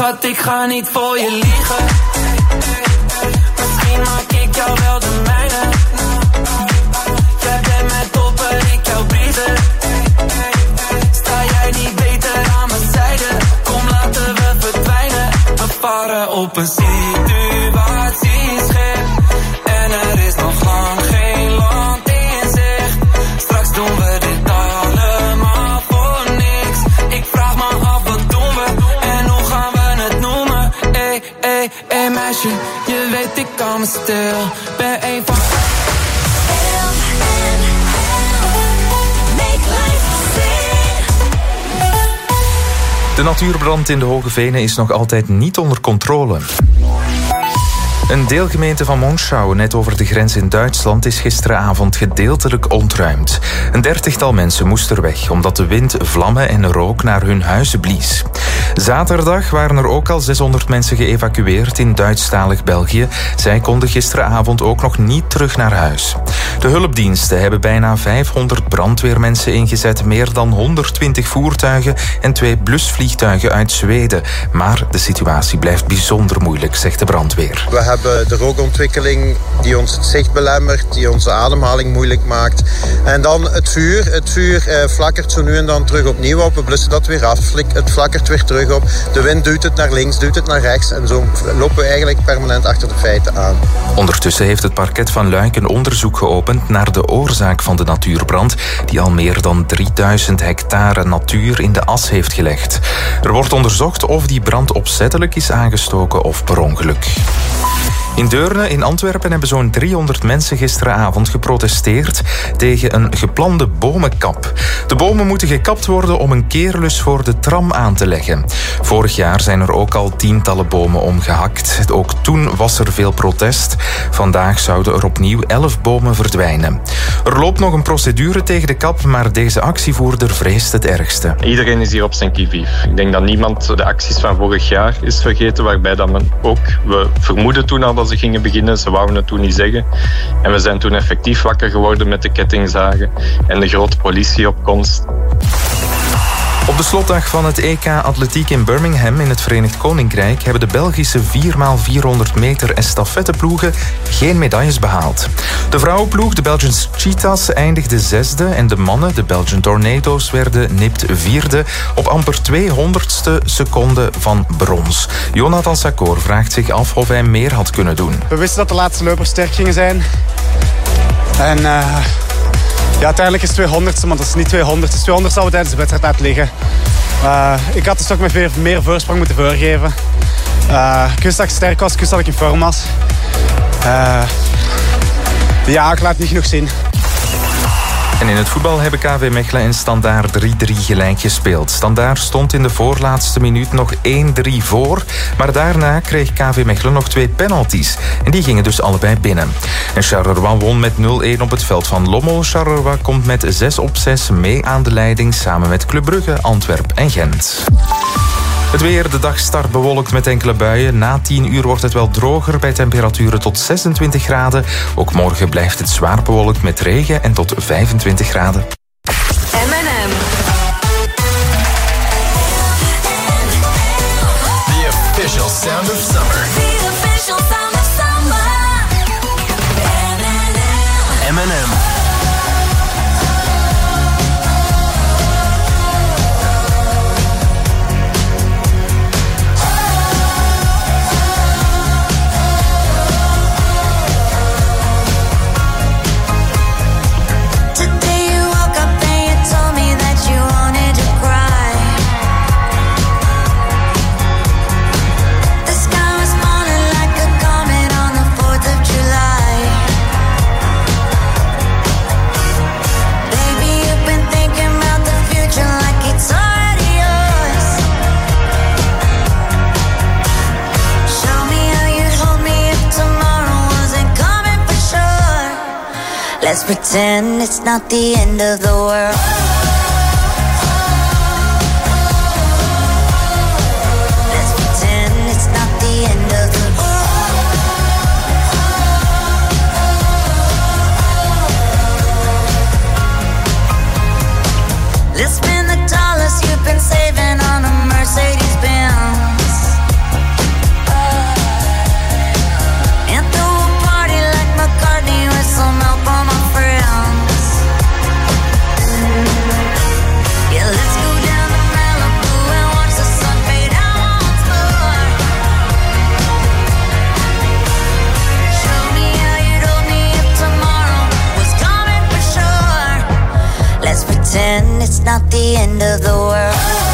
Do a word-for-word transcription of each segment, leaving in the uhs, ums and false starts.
Schat, ik ga niet voor je liegen. Misschien maak ik jou wel de mijne. Jij bent mijn topper, ik jouw briezen. Sta jij niet beter aan mijn zijde? Kom, laten we verdwijnen. We varen op een situatieschip. En er is nog lang geen land in zicht. Straks doen we dit allemaal voor niks. Ik vraag me af, wat doen we? En hoe gaan we het noemen? Ey, ey, ey meisje, je weet ik kan me stil. Ben een van... De natuurbrand in de Hoge Venen is nog altijd niet onder controle. Een deelgemeente van Monschau, net over de grens in Duitsland, is gisteravond gedeeltelijk ontruimd. Een dertigtal mensen moesten er weg, omdat de wind vlammen en rook naar hun huizen blies. Zaterdag waren er ook al zeshonderd mensen geëvacueerd in Duitsstalig België. Zij konden gisteravond ook nog niet terug naar huis. De hulpdiensten hebben bijna vijfhonderd brandweermensen ingezet, meer dan honderdtwintig voertuigen en twee blusvliegtuigen uit Zweden. Maar de situatie blijft bijzonder moeilijk, zegt de brandweer. We hebben de rookontwikkeling die ons het zicht belemmert, die onze ademhaling moeilijk maakt. En dan het vuur. Het vuur eh, flakkert zo nu en dan terug opnieuw op. We blussen dat weer af. Het flakkert weer terug op. De wind duwt het naar links, duwt het naar rechts. En zo lopen we eigenlijk permanent achter de feiten aan. Ondertussen heeft het parket van Luik een onderzoek geopend naar de oorzaak van de natuurbrand, die al meer dan drieduizend hectare natuur in de as heeft gelegd. Er wordt onderzocht of die brand opzettelijk is aangestoken of per ongeluk. In Deurne in Antwerpen hebben zo'n driehonderd mensen gisteravond geprotesteerd tegen een geplande bomenkap. De bomen moeten gekapt worden om een keerlus voor de tram aan te leggen. Vorig jaar zijn er ook al tientallen bomen omgehakt. Ook toen was er veel protest. Vandaag zouden er opnieuw elf bomen verdwijnen. Er loopt nog een procedure tegen de kap, maar deze actievoerder vreest het ergste. Iedereen is hier op zijn qui-vive. Ik denk dat niemand de acties van vorig jaar is vergeten, waarbij dat men ook, we vermoeden toen al dat ze gingen beginnen, ze wouden het toen niet zeggen. En we zijn toen effectief wakker geworden met de kettingzagen en de grote politieopkomst. Op de slotdag van het E K Atletiek in Birmingham in het Verenigd Koninkrijk hebben de Belgische vier bij vierhonderd meter estafetteploegen geen medailles behaald. De vrouwenploeg, de Belgian Cheetahs, eindigde zesde en de mannen, de Belgian Tornado's, werden nipt vierde op amper tweehonderdste seconde van brons. Jonathan Sakor vraagt zich af of hij meer had kunnen doen. We wisten dat de laatste lopers sterk gingen zijn. En... Uh... Ja, uiteindelijk is het tweehonderdste, maar dat is niet tweehonderd. Het is tweehonderd zou we tijdens de wedstrijd laten liggen. Uh, ik had dus toch met meer, meer voorsprong moeten voorgeven. Uh, ik wist dat ik sterk was, ik wist dat ik in vorm was. Uh, ja, ik laat het niet genoeg zien. En in het voetbal hebben K V Mechelen en Standaard drie drie gelijk gespeeld. Standaard stond in de voorlaatste minuut nog één drie voor. Maar daarna kreeg K V Mechelen nog twee penalties. En die gingen dus allebei binnen. En Charleroi won met nul een op het veld van Lommel. Charleroi komt met zes op zes mee aan de leiding samen met Club Brugge, Antwerpen en Gent. Het weer, de dag start bewolkt met enkele buien. Na tien uur wordt het wel droger bij temperaturen tot zesentwintig graden. Ook morgen blijft het zwaar bewolkt met regen en tot vijfentwintig graden. M en M. The official sound of summer. The official sound of summer. M en M. Let's pretend it's not the end of the world. Let's pretend it's not the end of the world. Let's spend the dollars you've been saving on a Mercedes Benz. not the end of the world.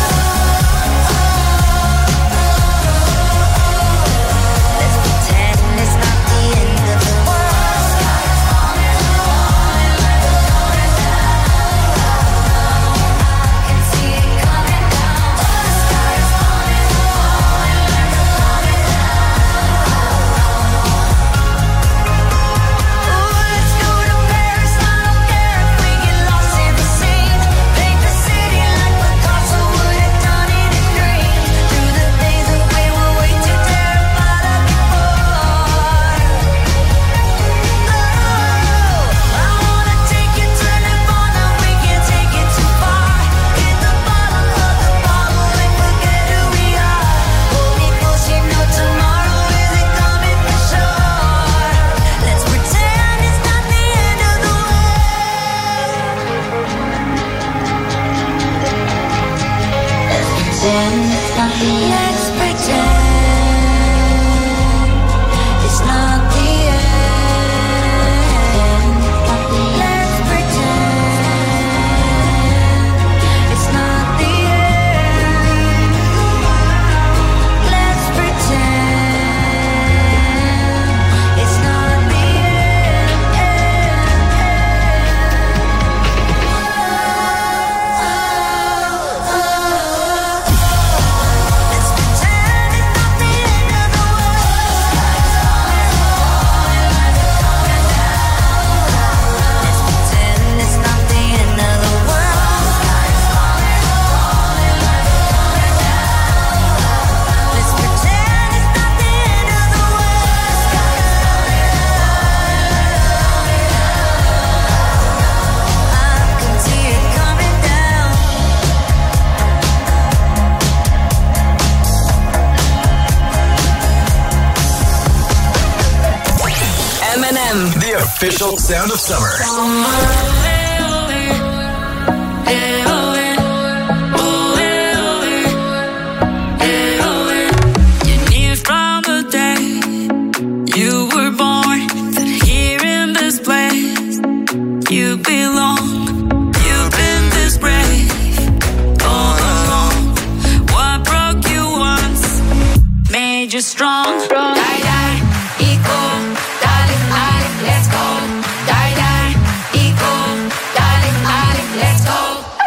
Official sound of summer. You knew from the day you were born that here in this place you belong. You've been this brave all along. What broke you once made you strong. Die, die, equal. Let's go, die, die, equal, darling, darling, let's go.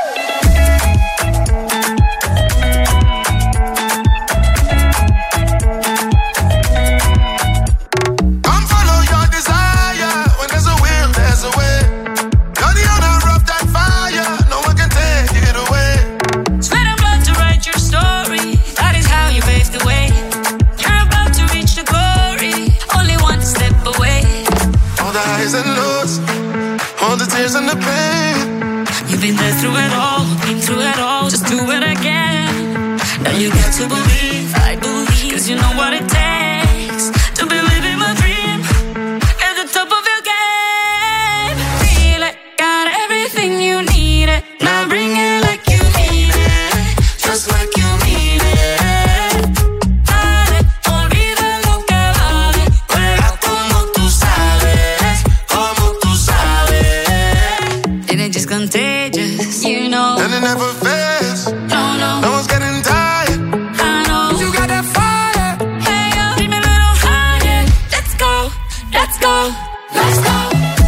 Come follow your desire. When there's a will, there's a way. You're the owner of that fire. No one can take it away. Sweat and blood to write your story. That is how you pave the way. You're about to reach the glory. Only one step away. All the highs and lows, all the tears and the pain. You've been there through it all, been through it all. Just do it again. Now you got to believe, I believe, cause you know what it takes to believe in my dream. At the top of your game. Feel it, got everything you need it. Now bring it like you mean it. Just like you mean it. Dale, olvida lo que vale. Juega como tú sabes, como tú sabes. It ain't just contagious, you know. And it never fails. No, no, No one's getting tired. I know. You got that fire. Hey, yo, bring me a little higher. Let's go, let's go, let's go.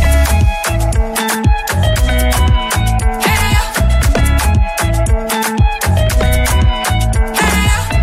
Hey, yo. Hey,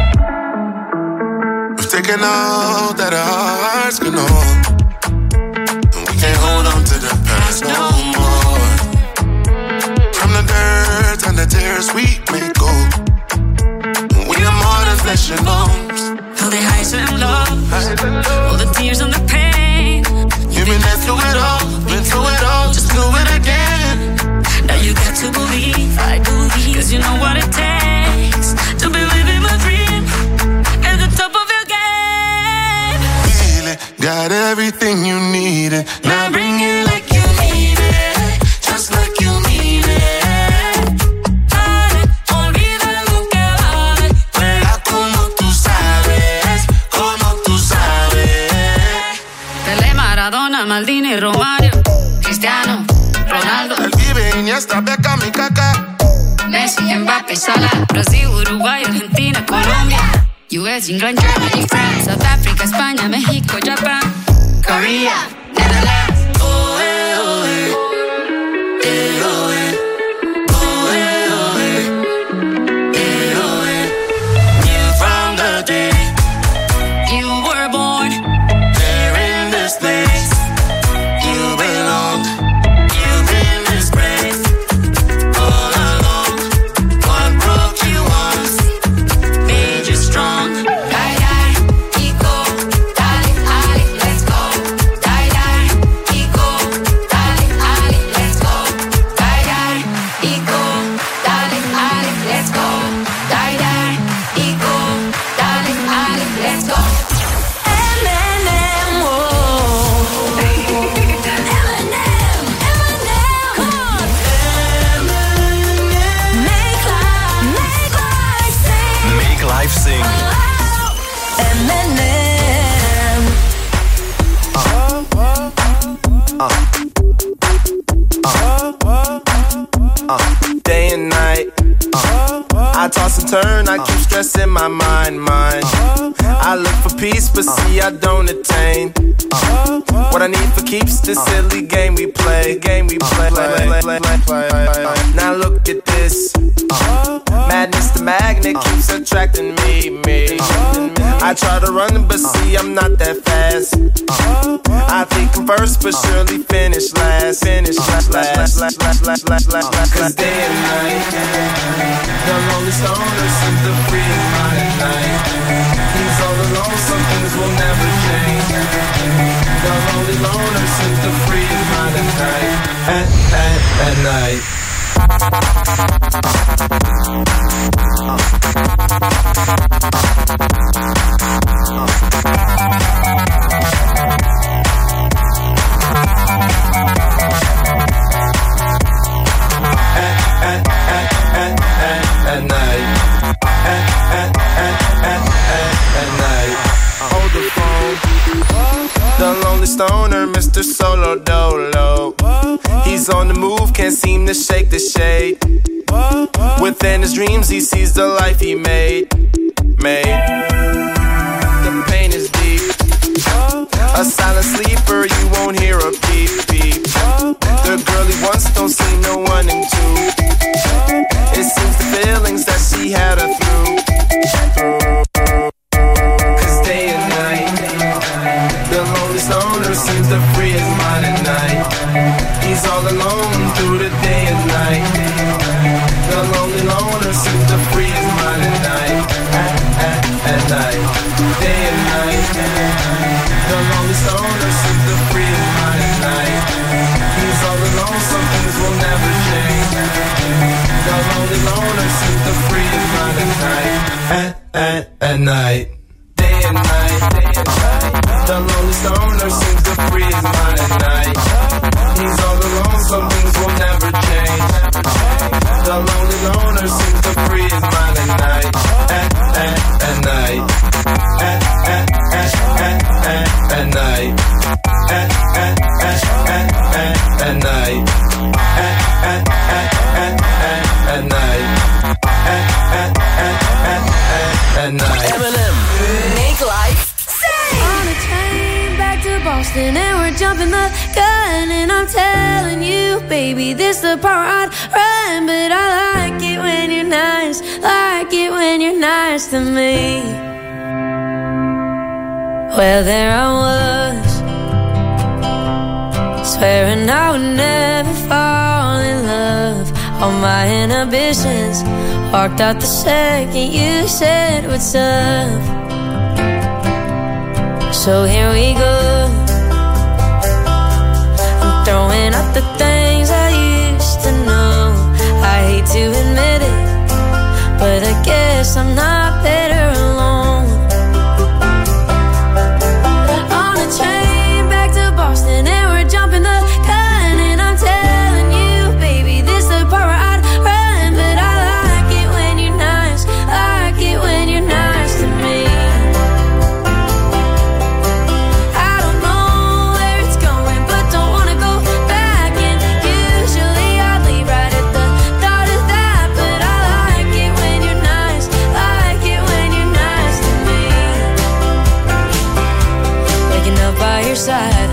yo. We've taken all that our hearts can hold, and we can't hold on to the past no more. From the dirt and the tears we may go. We are more than flesh and bones. All the highs and lows, all the tears and the pain. You've been there through it all, been through it all. Just do it again. Now you got to believe, I believe, cause you know what it takes to believe in my dream. At the top of your game. Feel it, got everything you needed. Now bring it like you mean it. Just like you mean it. Dale, olvida lo que vale. Juega como tú sabes, como tú sabes. Pelé, Maradona, Maldini, Romario, Cristiano, Ronaldo. El vive Iniesta, Beckham y Kaká. Messi, Mbappé, Salah, Brasil, Uruguay, Argentina, Colombia, U S, England, Germany, France, South Africa, España, México, Japan, Korea, Netherlands. Oh, eh, oh, eh. Eh, oh, eh. Oh, eh, oh, eh. Eh, oh, eh. Knew from the day you were born, there in this place you belong. You've been disgraced all along. What broke you once made you strong. Die, die, ego, dale, ali, let's go. Die, die, ego, dale, ali, let's go. Die, die, ego, dale, ali, let's go. Die, die, ego, dale, ali, let's go. Eminem, whoa. Eminem, Eminem, come on. Make life, make life sing. Make life sing. Eminem. Day and night, I toss and turn, I keep stressing my mind, mind. I look for peace, but see I don't attain. What I need for keeps this silly game we play, game we play. Now look at this, madness the magnet keeps attracting me, me. I try to run, but see I'm not that fast. I think I'm first, but surely finish last, finish last, last, last, last, last, last, last. Cause day and night, the lonely stoner seems to free his mind at night. He's all alone, some things will never change. The lonely loner seems to free his mind at night, at, at, at night. Stoner, Mister Solo Dolo. He's on the move, can't seem to shake the shade. Within his dreams, he sees the life he made. Made. The pain is deep. A silent sleeper, you won't hear a peep peep. The girl he wants don't see no one in two. It seems the feelings that she had her through. Cause day and night, the lonely stoner seems to free his mind at night. He's all alone through the day and night. The lonely loner seems to free his mind at night. At, at, at night. Day and night. The lonely stoner seems to free his mind at night. He's all alone, some things will never change. The lonely loner seems to free his mind at night. At, at, at night. Day and night, day and night. The lonely stoner seems to free his mind at night. He's all alone, some things will never change. The lonely loner seems to free his mind at night. At, at, at night. At, at, at, at, at, at night. At, at, at, at, at, at night. At, at, at, at, at, at night. At, at, at, at, at, at night. Eminem. Make life sing. On a train back to Boston and we're jumping the gun, and I'm telling you, baby, this the part I'd run. But I like it when you're nice, like it when you're nice to me. Well, there I was, swearing I would never fall in love. All my inhibitions walked out the second you said what's up. So here we go, I'm throwing out the things I used to know. I hate to admit it, but I guess I'm not better alone. On a train back to Boston and we're jumping the gun, and I'm telling you, baby, this the part where I'd run. But I like it when you're nice, like it when you're nice to me. I your side.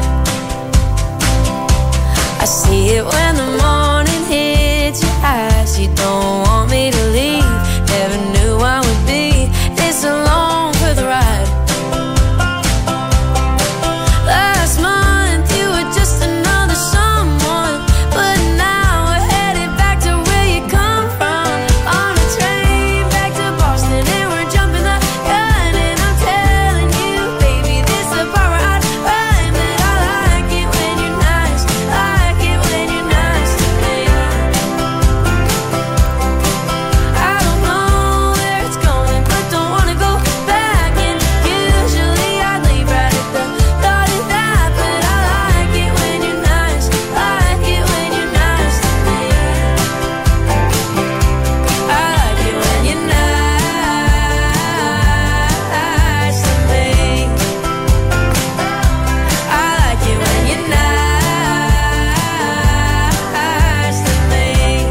I see it when the morning hits your eyes. You don't want me to leave. Never knew I would be this alone for the ride. Last month you were just another someone, but now we're headed back to where you come from. On a train back to Boston and we're jumping the gun. And I'm telling you, baby, this is the part where I'd run. But I like it when you're nice, like it when you're nice to me. I don't know where it's going, but don't wanna go back. And usually I'd leave right at the thought of that. But I like it when you're nice, like it when you're nice to me. I like it when you're nice to me. I like it when you're nice to me.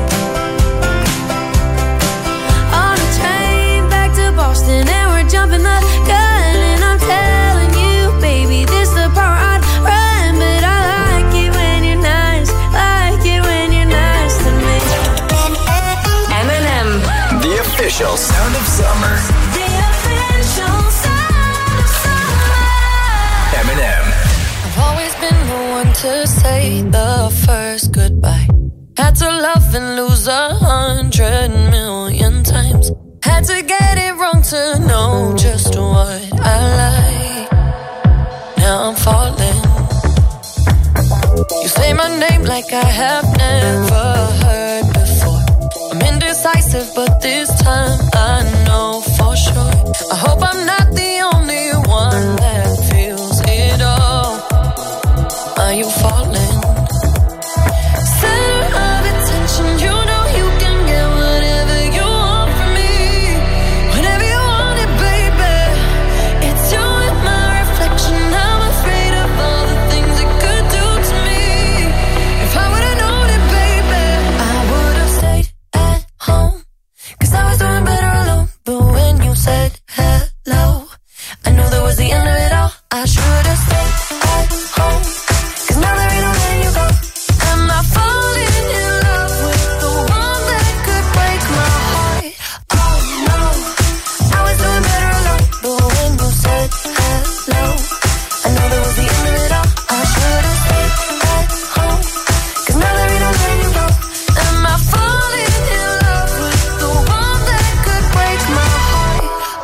On a train back to Boston and we're jumping the gun. And I'm telling you, baby, this the part where I'd run. But I like it when you're nice, like it when you're nice to me. Eminem. The official sound of summer. The official sound of summer. Eminem. I've always been the one to say the first goodbye. Had to love and lose a hundred million times. Had to get it wrong to know just what I like. Now I'm falling. You say my name like I have never heard before. I'm indecisive, but this time I know for sure. I hope I'm not the only one that feels it all. Are you falling? Center of attention, you know you can get whatever you want from me. Whenever you want it, baby. It's you and my reflection. I'm afraid of all the things it could do to me. If I would've known it, baby, I would've stayed at home. Cause I was doing better alone. But when you said hello, I knew that was the end of it all. I should've stayed at home. Cause now there ain't no letting you go. Am I falling in love with the one that could break my heart? Oh no, I was doing better alone. But when you said hello, I knew that was the end of it all. I should've stayed at home. Cause now there ain't no letting you go. Am I falling in love with the one that could break my heart?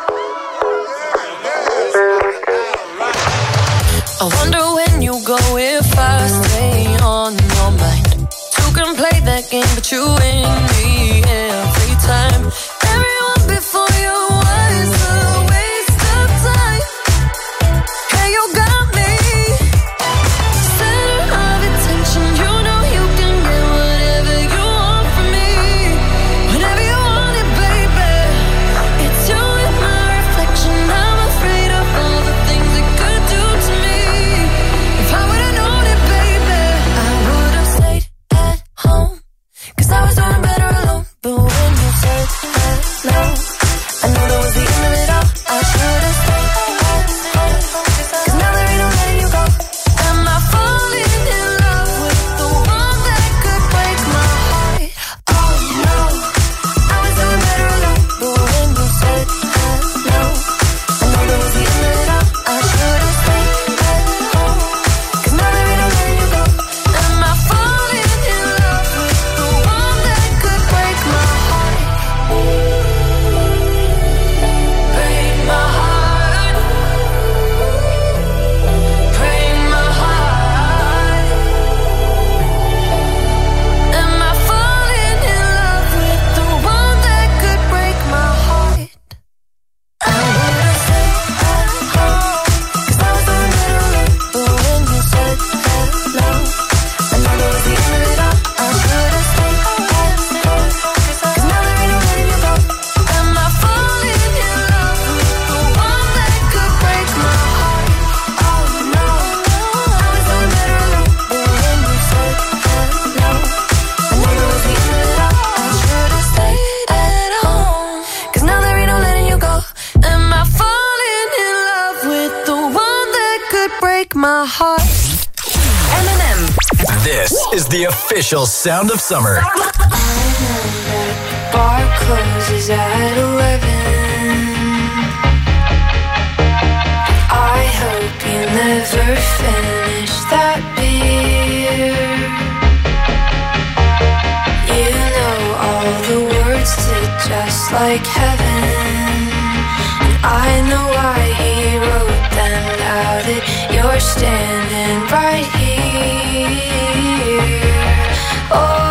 I wonder when you go if I stay on your mind. Two can play that game, but you win me every time. Everyone before you was a waste of time. Hey, you got me. Center of attention, you know you can get whatever you want from me. Whenever you want it, baby. It's you and my reflection. I'm afraid of all the things it could do to me. If I would've known it, baby, I would've stayed at home. Cause I was doing better alone. M and M. This is the official sound of summer. Bar closes at eleven. I hope you never finish that beer. You know all the words to Just Like Heaven. And I know why he wrote them now that you're standing right here. Oh,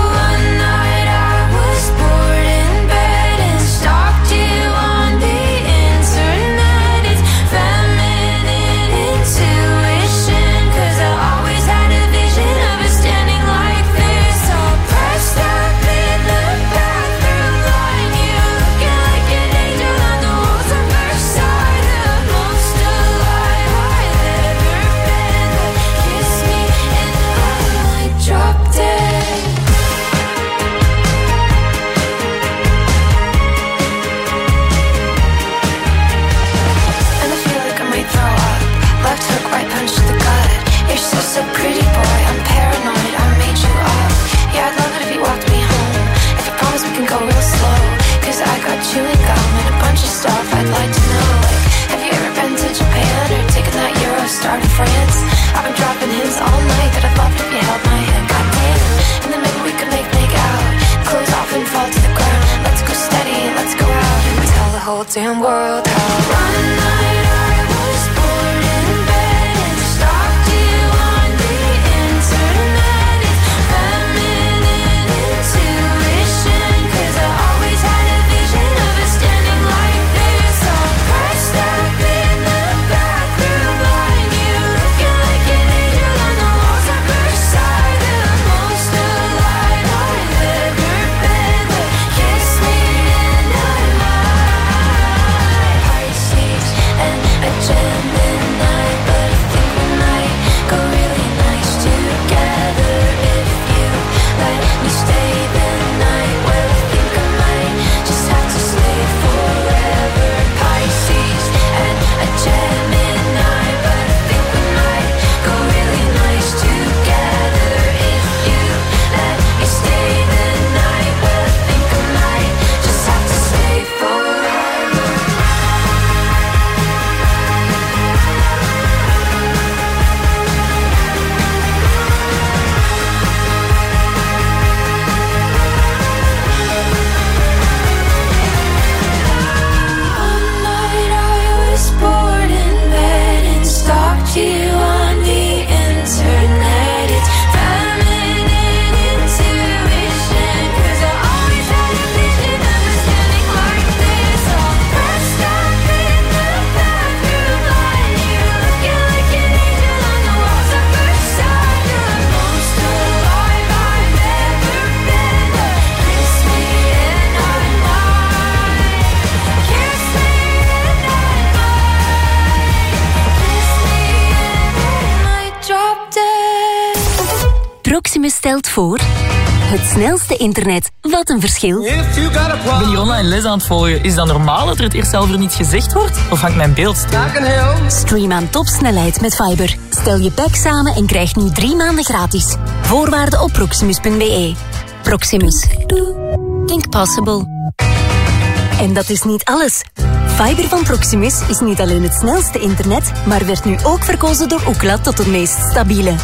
chewing gum and a bunch of stuff I'd like to know. Like, have you ever been to Japan or taken that Eurostar to France? I've been dropping hints all night that I'd love it if you held my hand. Goddamn, and then maybe we could make make out, close off and fall to the ground. Let's go steady, let's go out and tell the whole damn world how one night I was bored in bed and stalked you on the internet. It's feminine intuition, 'cause I always had a vision of us standing like this, all pressed up in the bathroom line. You looking like an angel on the walls of Versailles, the most alive I've ever been. But kiss me and I might. Pisces and a Gemini, but I think we might go really nice together if you let me stay the night. Well, I think I might just have to stay forever. Pisces and a Gemini, but I think we might go really nice together if you let me stay the night. Well, I think I might just have to stay forever. One night I was bored in bed and stalked you on the internet. It's feminine intuition, 'cause I always had a vision of us standing like this, all pressed up in the bathroom line. You looking like an angel on the walls of Versailles, the most alive I've ever been. But kiss me and I might. Kiss me and I might. Kiss me and I might drop dead. Proximus stelt voor... Het snelste internet. Wat een verschil. Ik ben hier online les aan het volgen. Is dat normaal dat er het eerst zelf er niet gezegd wordt? Of hangt mijn beeld stil? Stream aan topsnelheid met Fiber. Stel je pack samen en krijg nu drie maanden gratis. Voorwaarden op proximus punt b e. Proximus. Think possible. En dat is niet alles. Fiber van Proximus is niet alleen het snelste internet, maar werd nu ook verkozen door Ookla tot het meest stabiele.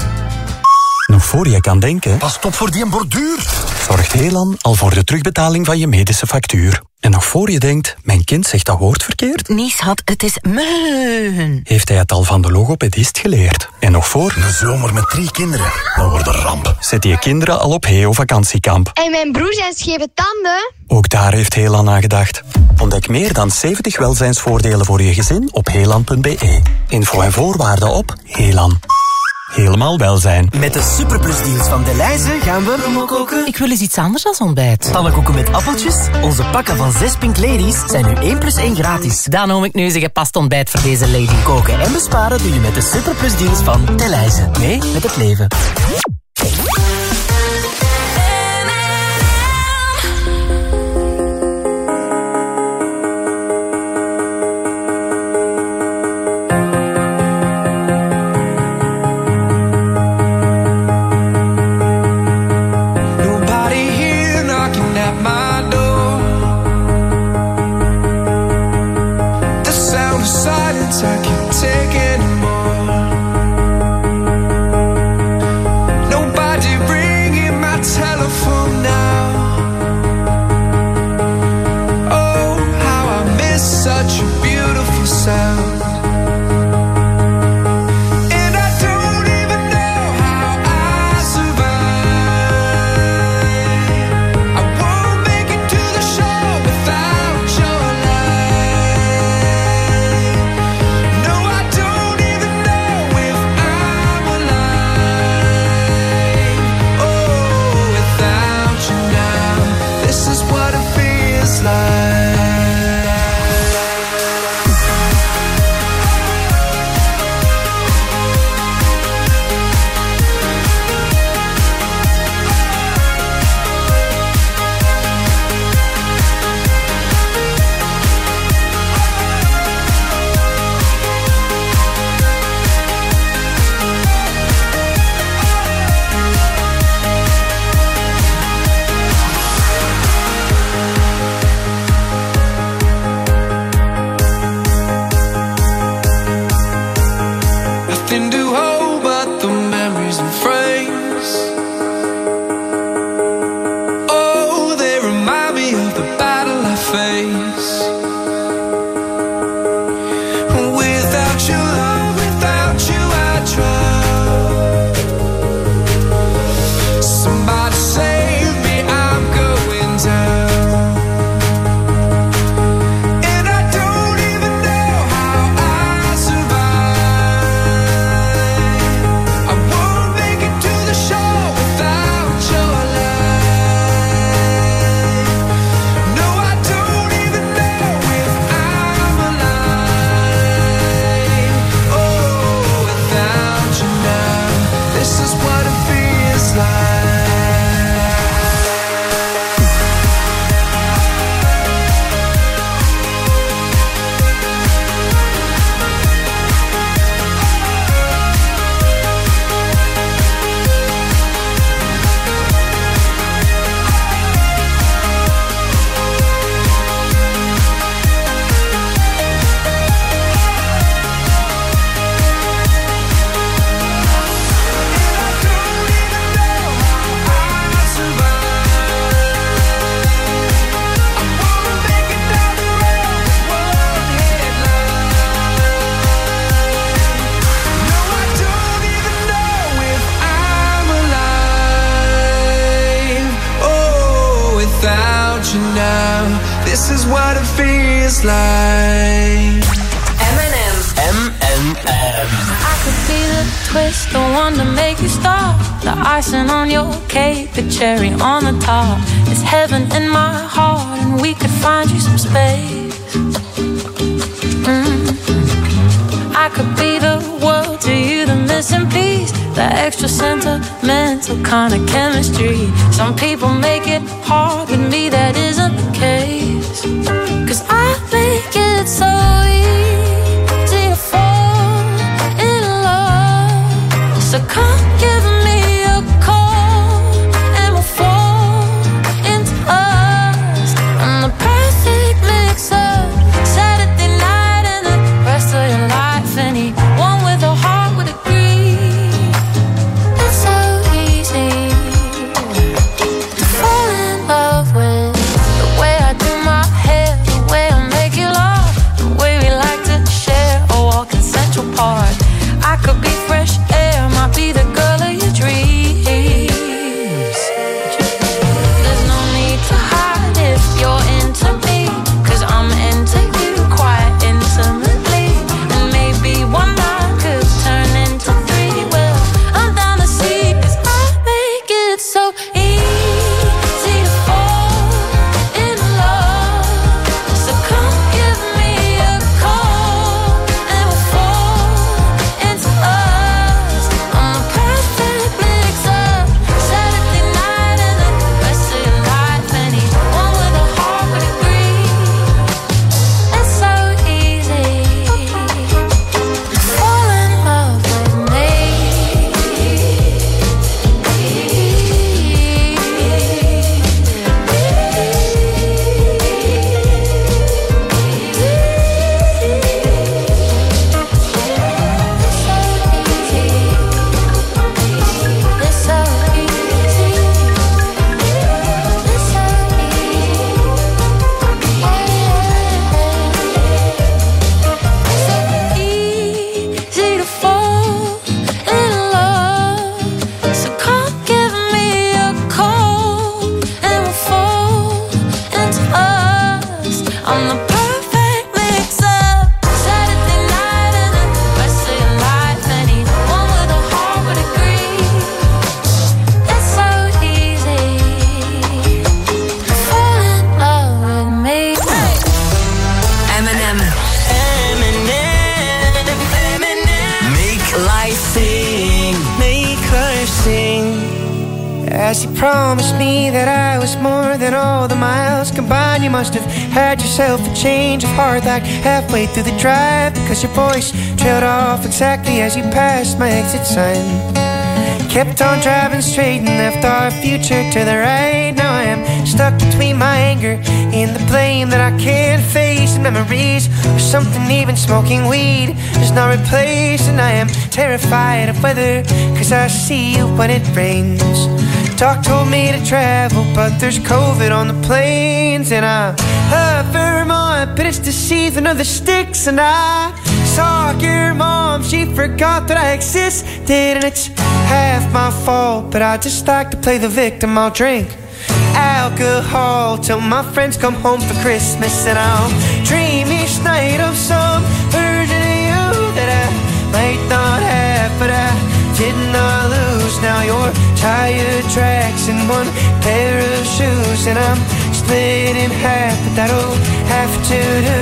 Nog voor je kan denken... Pas op voor die borduur. Zorgt Helan al voor de terugbetaling van je medische factuur. En nog voor je denkt, mijn kind zegt dat woord verkeerd... Nee, schat, het is meun. Heeft hij het al van de logopedist geleerd. En nog voor... Een zomer met drie kinderen, dan wordt een ramp. Zet je kinderen al op Heo vakantiekamp. En mijn broer zijn scheve tanden. Ook daar heeft Helan aan gedacht. Ontdek meer dan zeventig welzijnsvoordelen voor je gezin op helan punt b e. Info en voorwaarden op Helan. Helemaal welzijn. Met de superplusdeals van Delhaize gaan we promo koken. Ik wil eens iets anders dan ontbijt. Pannenkoeken met appeltjes. Onze pakken van zes Pink Ladies zijn nu één plus één gratis. Dan noem ik nu eens een gepast ontbijt voor deze lady. Koken en besparen doe je met de superplusdeals van Delhaize. Mee met het leven. This is what it feels like. M and M. M and M. I could be the twist, the one to make you stop. The icing on your cake, the cherry on the top. It's heaven in my heart, and we could find you some space. Mm. I could be the world to you, the missing piece, the extra sentimental kind of chemistry. Some people make it hard, with me that isn't the case. Cause I make it so easy to fall in love. So come give me a call and we'll fall into us. I'm the perfect mix up Saturday night and the rest of your life. Anyone with a heart would agree. It's so easy to fall in love with the way I do my hair, the way I make you laugh, the way we like to share a walk in Central Park. I could be fresh air, might be the girl of your dreams. There's no need to hide if you're into me, cause I'm into you quite intimately. And maybe one night could turn into three. Well, I'm down to see, cause I make it so easy to fall in love. So come give me a call and we'll fall into us. I'm the perfect mix up Saturday night and the rest of your life. Anyone with a heart would agree. It's so easy to fall in love with me. It's so easy. It's so easy to fall in love. So come give me a call and we'll fall into us. I'm the perfect mix up Saturday night and the rest of your life. Anyone with a heart would agree. It's so easy to fall in love with me. Eminem. Make life sing. Make her sing. As you promised me that I was more than all the miles combined, you must have had yourself a change of heart like halfway through the drive, because your voice trailed off exactly as you passed my exit sign. Kept on driving straight and left our future to the right. Now I am stuck between my anger and the blame that I can't face, and memories of something even smoking weed does not replace. And I am terrified of weather, cause I see you when it rains. Doc told me to travel, but there's COVID on the planes. And I love Vermont, but it's the season of the sticks. And I saw your mom, she forgot that I existed. And it's half my fault, but I just like to play the victim. I'll drink alcohol till my friends come home for Christmas. And I'll dream each night of some version of you that I might not have, but I did not lose. Now your tire tracks in one pair of shoes, and I'm split in half, but that'll have to do.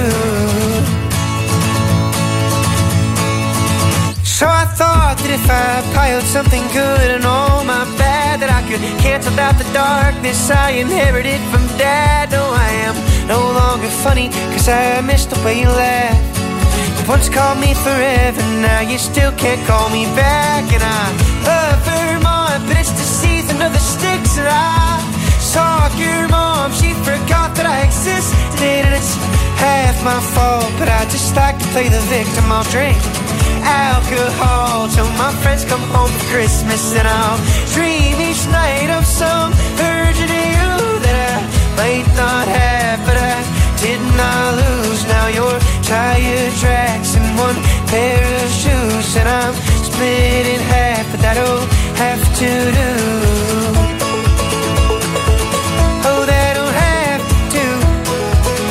So I thought that if I piled something good and all my bad, that I could cancel out the darkness I inherited from Dad. No, I am no longer funny, cause I missed the way you laughed. You once called me forever, now you still can't call me back. And I love Vermont, but it's the season of the sticks. And I saw your mom, she forgot that I existed. And it's half my fault, but I just like to play the victim. I'll drink alcohol till my friends come home for Christmas. And I'll dream each night of some version of you that I might not have, but I did not lose. Now your tire tracks in one pair of shoes, and I'm split in half, but that'll have to do. Oh, that'll have to do.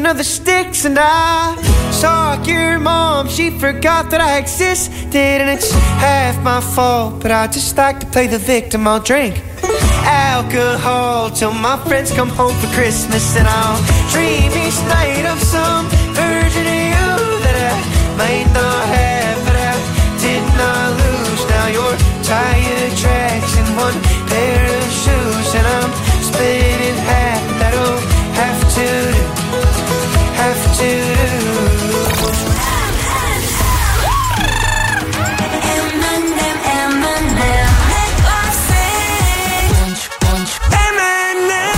chasing of the sticks. And I saw your mom, she forgot that I existed. And it's half my fault, but I just like to play the victim. I'll drink alcohol till my friends come home for Christmas. And I'll dream each night of some version of you that I might not have, but I did not lose. Now you're tire tracks and one pair of shoes, and I'm split in half. That'll have to do, have to do. Eminem, Eminem, make life sing. Punch, punch. Eminem,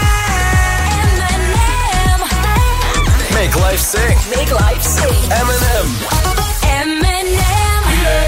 Eminem, Make life sing. make life sing. Eminem. Eminem.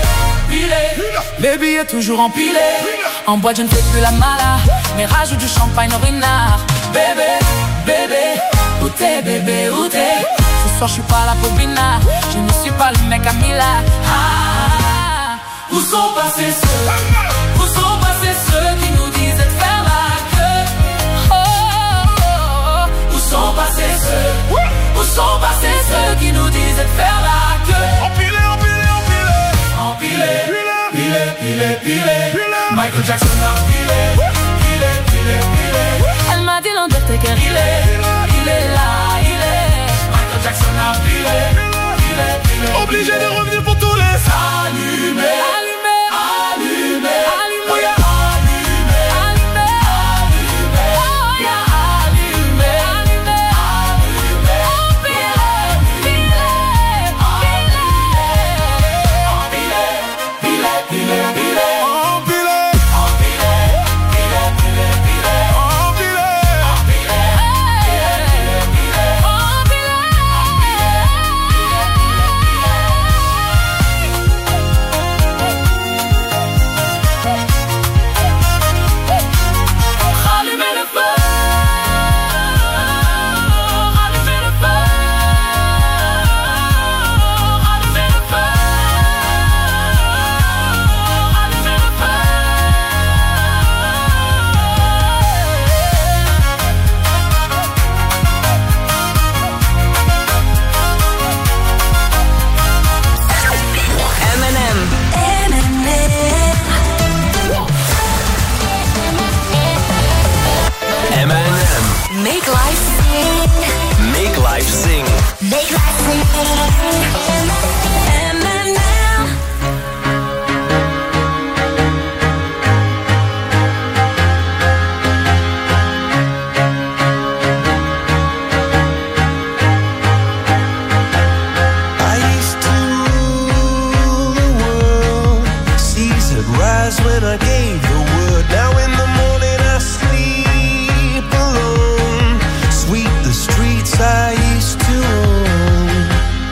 Baby est toujours empilé. En boîte je ne fais plus la mala, mais rajoute du champagne au renard. Bébé, bébé, où t'es bébé, où t'es? Ce soir je suis pas là pour Bina, je ne suis pas le mec à Mila. Ah, où sont passés ceux, où sont passés ceux qui nous disaient de faire la queue? Oh, oh, oh, où sont passés ceux, où sont passés ceux qui nous disaient de faire la queue? Empilé, empilé, empilé, empilé. Pile, pile, pile, Michael Jackson a pile, pile, pile, pile. Elle m'a dit l'Undertaker, il est, il est là, il est. Michael Jackson a pile, pile, pile. Obligé de revenir pour tous les allumer, allumer, allumer, allumer, allumer, allumer, allumer, oh yeah, allumer, allumer, allumer. Oh pile, pile, pile, pile, pile, pile, pile. Make life sing. Make life sing. Make life sing. Eminem. I used to rule the world. Seas had rise when I gave the word. Now in the morning I sleep alone. Sweep the streets I used to own.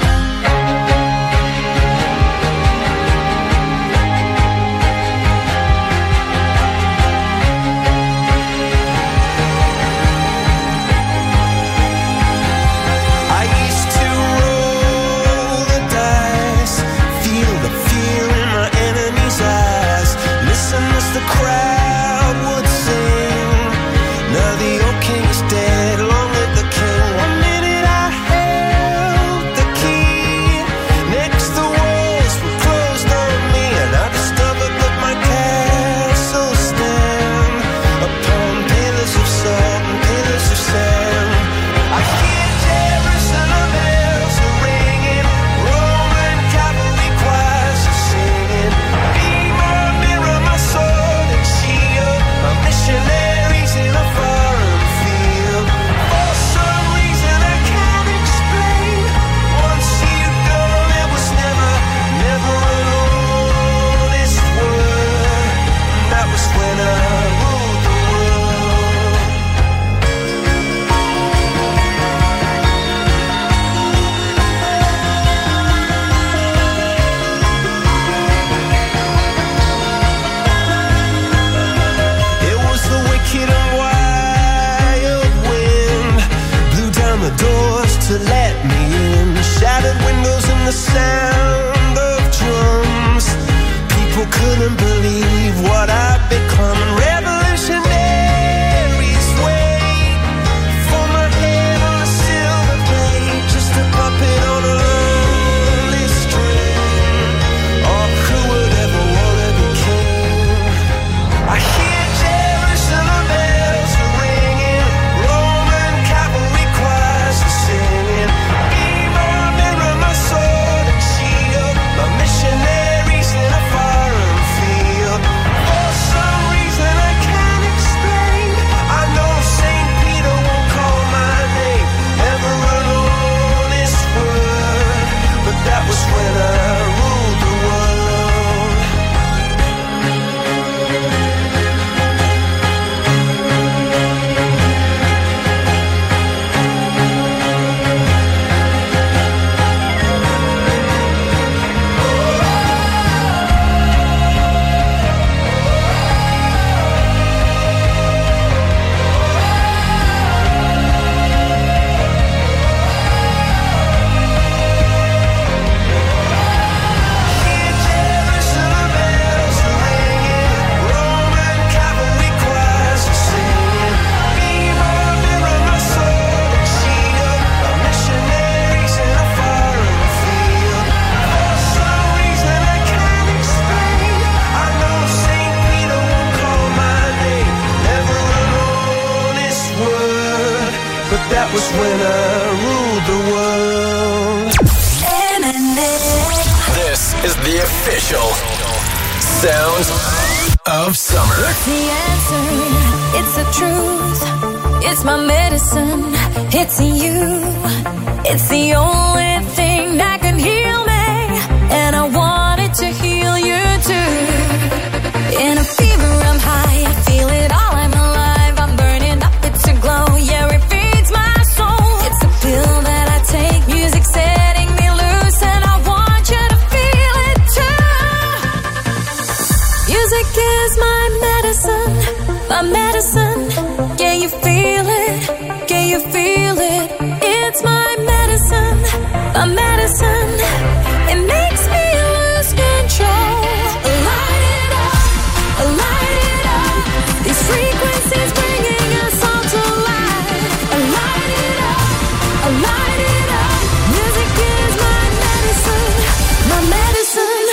I used to roll the dice, feel the fear in my enemy's eyes. Listen as the crowd would sing. Now the old king is dead, long live the king. One minute I held the key, next the walls were closed on me, and I discovered that my castle stand upon pillars of salt and pillars of sand. I hear Jerusalem bells are ringing, Roman cavalry choirs are singing. Be my mirror, my sword and shield, my missionaries in a foreign field. For some reason I can't explain, once you've gone there was never, never an honest word. That was when I ruled the world. It was the wicked and wild wind, blew down the doors to let me in. Shattered windows and the sound of drums. People couldn't believe what I'd become. Revolutionaries wait for my head on a silver plate. was when I ruled the world. This is the official sound of summer. It's the answer, it's the truth, it's my medicine, it's you. It's the only thing that can heal me, and I want it to heal you too. In a fever I'm high, I feel it all, I'm alive, I'm burning up, it's a glow, yeah, it feeds my soul. It's a pill that I take, music setting me loose, and I want you to feel it too. Music is my medicine, my medicine. Can you feel it? Can you feel it? It's my medicine, my medicine. It makes me lose control. Light it up, light it up. These frequencies bringing us all to life. Light it up, light it up. Music is my medicine, my medicine.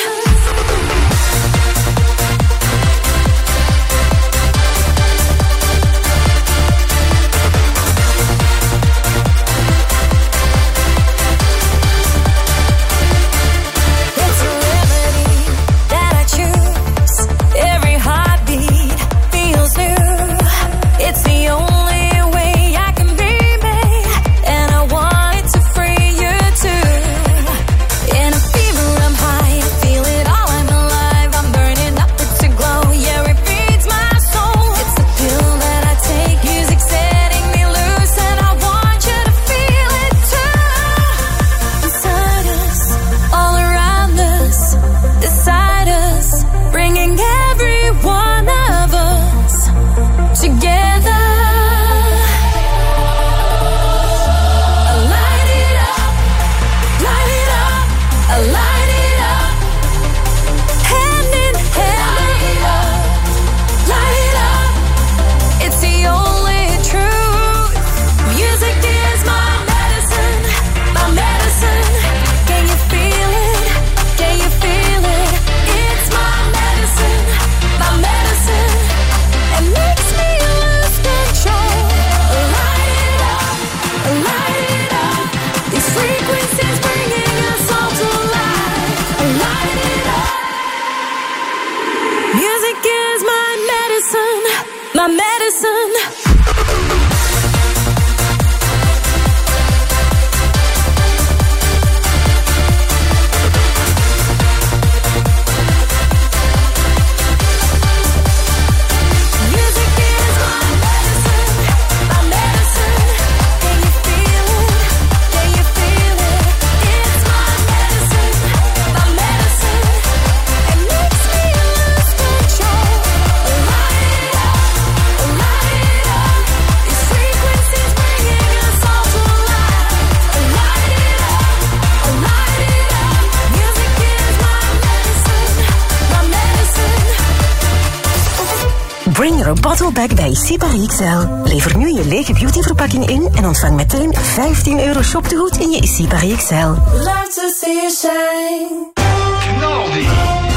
Bring your bottle back bij Sipari X L. Lever nu je lege beautyverpakking in en ontvang meteen vijftien euro shoptegoed in je Sipari X L. Love to see you shine. Knaldi.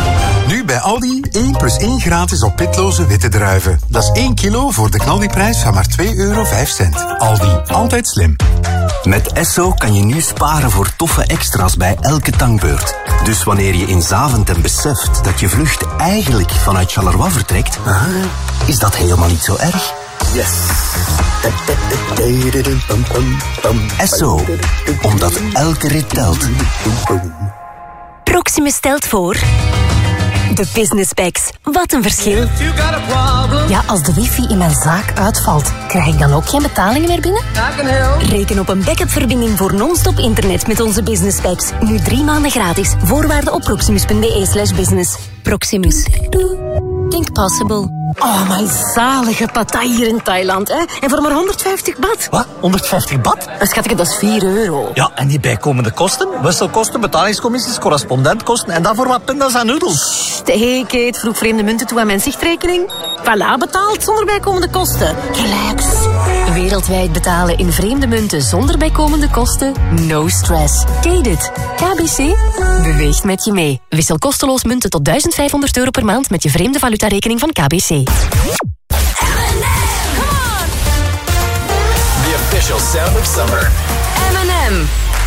Nu bij Aldi één plus één gratis op pitloze witte druiven. Dat is één kilo voor de Knaldi-prijs van maar twee euro vijf cent. Aldi, altijd slim. Met Esso kan je nu sparen voor toffe extra's bij elke tankbeurt. Dus wanneer je in Zaventem beseft dat je vlucht eigenlijk vanuit Charleroi vertrekt, ah, is dat helemaal niet zo erg. Yes. Esso, omdat elke rit telt. Proximus stelt voor... De Business Packs. Wat een verschil. Ja, als de wifi in mijn zaak uitvalt, krijg ik dan ook geen betalingen meer binnen? Reken op een backup-verbinding voor non-stop internet met onze Business Packs. Nu drie maanden gratis. Voorwaarden op proximus.be slash business. Proximus. Think possible. Oh, mijn zalige partij hier in Thailand, hè? En voor maar honderdvijftig baht. Wat? honderdvijftig baht? Schat ik, dat is vier euro. Ja, en die bijkomende kosten? Wisselkosten, betalingscommissies, correspondentkosten en dan voor wat pindas en noedels. Hey, Kate, vroeg vreemde munten toe aan mijn zichtrekening. Voilà, betaald zonder bijkomende kosten. Relax. Wereldwijd betalen in vreemde munten zonder bijkomende kosten? No stress. Kate it. K B C beweegt met je mee. Wissel kosteloos munten tot duizend vijfhonderd euro per maand met je vreemde valutarekening van K B C. The official official sound of summer. M and M.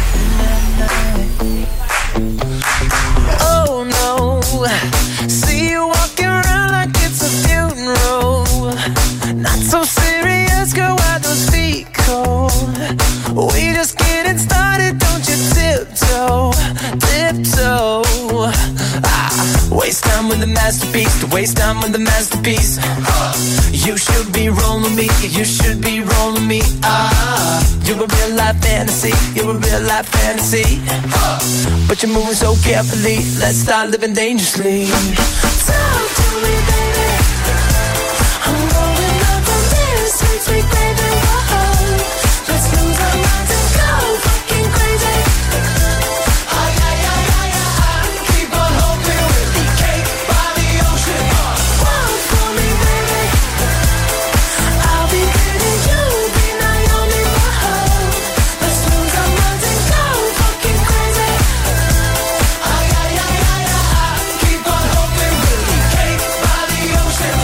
Oh no, see you walking around like it's a funeral. Not so serious, girl, why those feet cold? We just getting started, don't you tiptoe, tiptoe. Ah, waste time with the masterpiece, to waste time with the masterpiece. You should be rolling me, you should be rolling me. Ah, you're a real life fantasy, you're a real life fantasy. But you're moving so carefully, let's start living dangerously. Talk to me, baby. I'm rolling up from this sweet, sweet baby. Whoa, let's lose our minds and go fucking crazy. Ay, ay, ay, ay, ay, keep on hoping we'll be cake by the ocean. Walk for me, baby. I'll be pretty, you'll be Naomi. Whoa, let's lose our minds and go fucking crazy. Ay, ay, ay, ay, ay, keep on hoping we'll be cake by the ocean.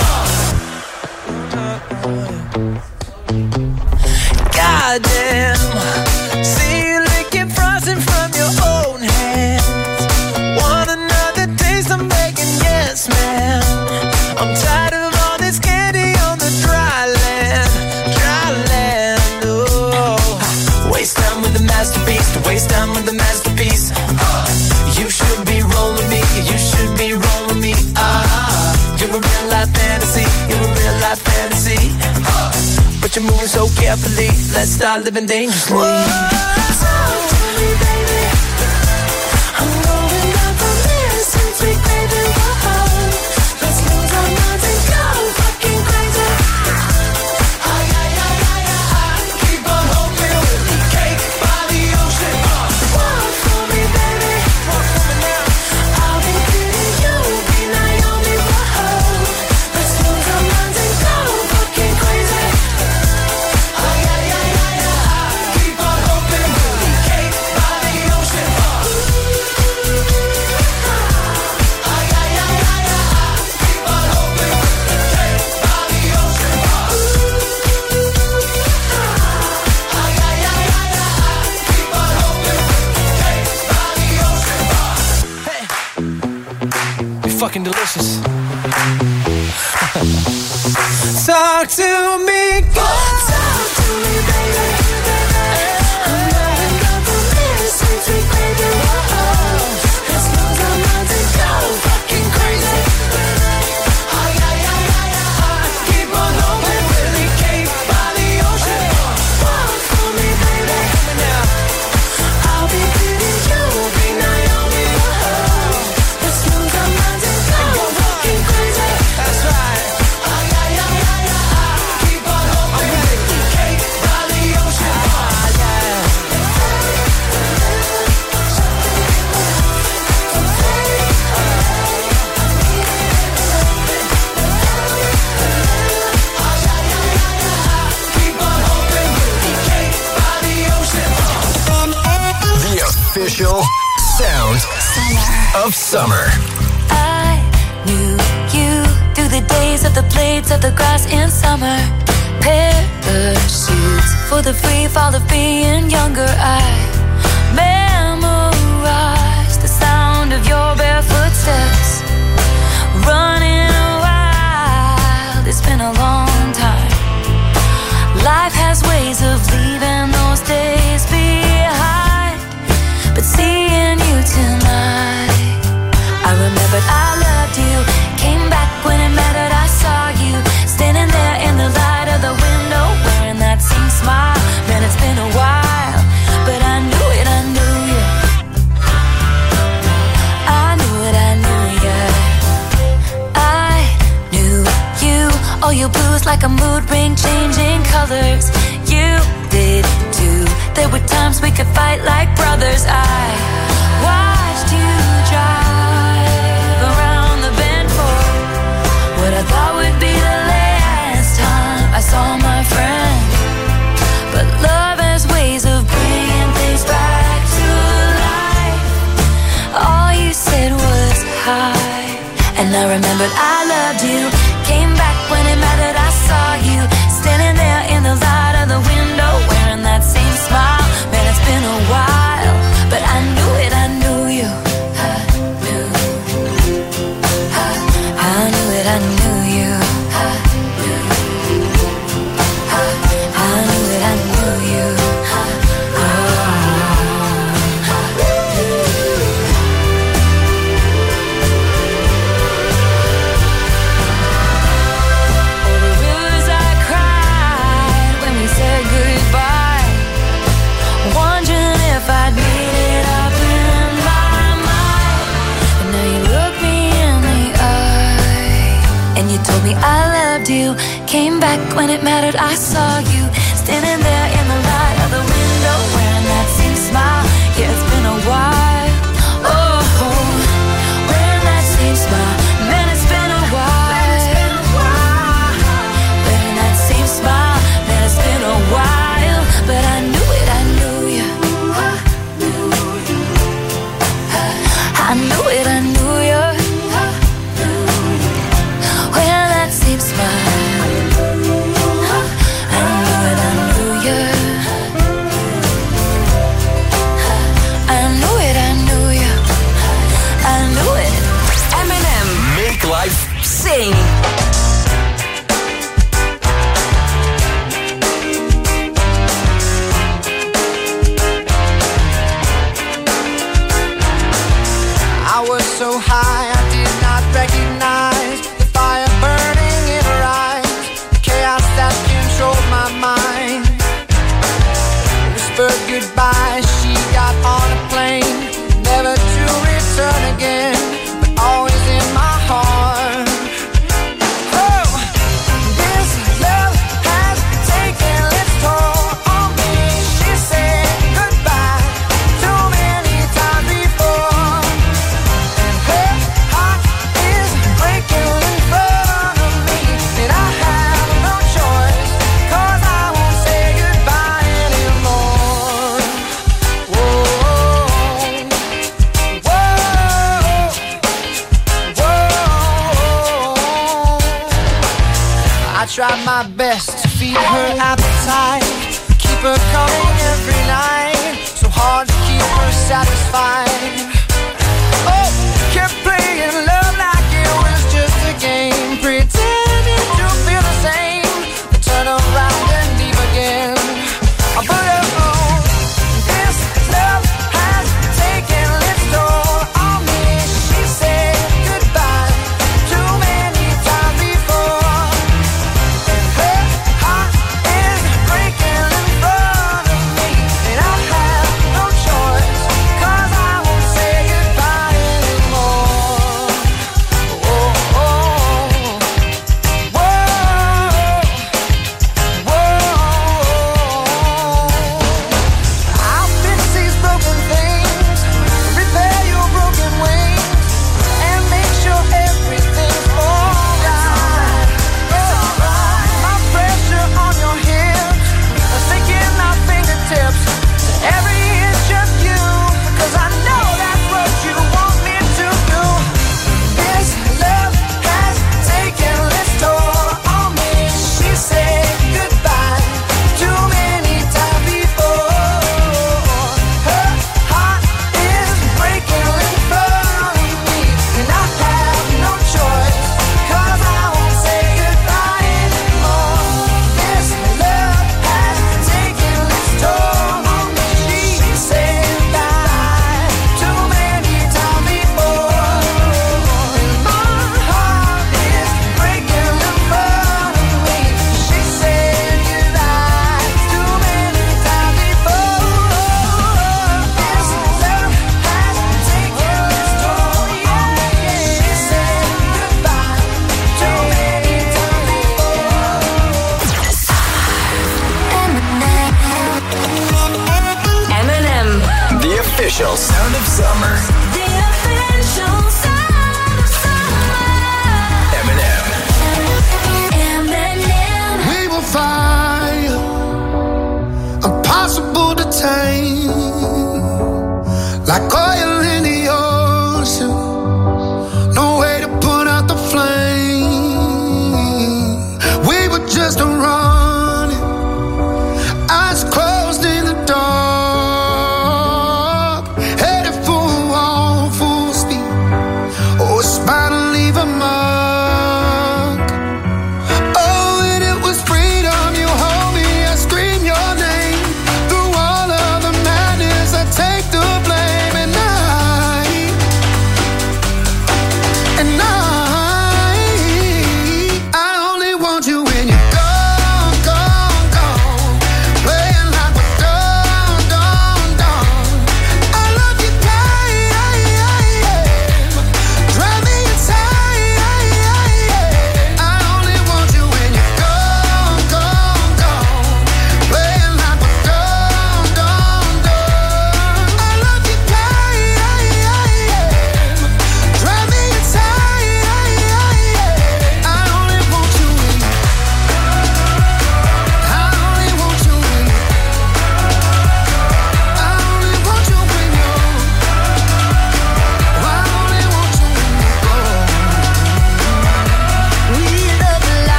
Goddamn, see you licking frosting from your own hands. Want another taste? I'm begging, yes, man. I'm tired of all this candy on the dry land, dry land. Oh, waste time with the masterpiece, to waste time with the masterpiece. You should be rolling me, you should be rolling me. Ah, you're a real life fantasy, you're a real life fantasy. But you're moving so carefully, let's start living dangerously. Talk to me, baby. I'm rolling up from this sweet, sweet baby. Whoa, let's lose our minds and go fucking crazy. Ay, ay, ay, ay, ay, keep on hoping we'll be cake by the ocean. Walk for me, baby. Walk for me now. I'll be pretty, you'll be Naomi. Whoa, let's lose our minds and go fucking crazy. Ay, ay, ay, ay, ay, keep on hoping we'll be cake by the ocean. Ay, ay, ay, ay, ay, keep on hoping we'll be cake by the ocean. Ay, ay, ay, ay, ay, keep on hoping we'll be cake by the ocean. Hey, you're fucking delicious. Talk to me, God. Talk to me, baby. I'm rolling up from this sweet, sweet baby. Whoa, let's lose our minds and go fucking crazy. Ay, ay, ay, ay, ay, keep on hoping we'll be cake by the ocean. Walk for me, baby. I'll be pretty, you'll be Naomi. Whoa, let's lose our minds and go fucking crazy. That's right. Ay, ay, ay, ay, ay, keep on hoping we'll be cake by the ocean. Ah, yeah. Keep on hoping we'll be cake by the ocean. The official sound of summer. I knew you through the days of the blades of the grass in summer. Parachutes for the free fall of being younger. I memorized the sound of your barefoot steps. Running wild, it's been a long time. Life has ways of leaving those days behind. But seeing you tonight, I remembered I loved you. Came back when it mattered, I saw you standing there in the light of the window, wearing that same smile. Man, it's been a while, but I knew it, I knew you. I knew it, I knew you. I knew you. Oh, your blues like a mood ring, changing colors. You did too. There were times we could fight like brothers. I watched you drive around the bend for what I thought would be the last time I saw my friend. But love has ways of bringing things back to life. All you said was hi, and I remembered I loved you. Came back when it mattered, I saw you standing there in the light of the window, wearing that came back when it mattered. I saw you standing there in the light of the window, wearing that same smile. Yeah, it's been a while. Oh, wearing that same smile. Man, it's been a while. Wearing that same smile. Man, it's been a while. But I knew it, I knew you. I knew it, I knew you. Wearing that same smile. Life. Sing. I was so high I did not recognize the fire burning in her eyes, the chaos that controlled my mind. Whispered goodbye, she got on a plane, never to return again, but always in my heart. Oh, this love has taken its toll on me. She said goodbye too many times before, and her heart is breaking in front of me, and I have no choice, 'cause I won't say goodbye anymore. Whoa, whoa, I tried my best to feed her appetite, keep her coming every night, so hard to keep her satisfied. Oh, kept playing love like it was just a game, pretending to feel the same, but turn around and leave again. But oh, this love has taken its toll on me. She said goodbye too many times before, and her heart is breaking in front of me, and I have no choice, 'cause I won't say goodbye anymore. Oh, oh, whoa, whoa. I'll fix these broken things, repair your broken wings, and make sure everything's alright. It's alright. My pressure on your hips, sinking my fingertips to every inch of you, 'cause I know that's what you want me to do. This love has taken its toll on me. She said goodbye too many times before. Her heart is breaking in front of me, and I have no choice, 'cause I won't say goodbye anymore. This love has taken its toll on me. She said goodbye too many times before, and my heart is breaking in front of me. She said goodbye too many times before. This love has taken its toll on me. She said goodbye too many times before. Eminem. The official sound of summer. The official sound of summer. Eminem. Eminem. We will fire, impossible to tame, like oil in the ocean. No way to put out the flame. We were just running, eyes closed in the dark, headed for a wall.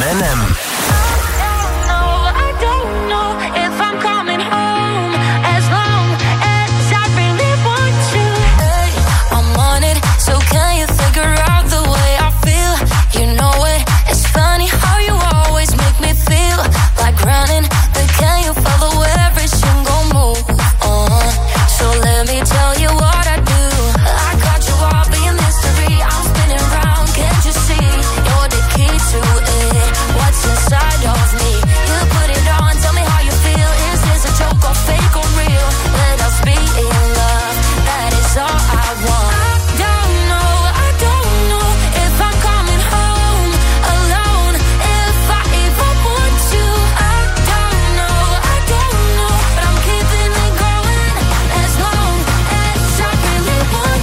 en M.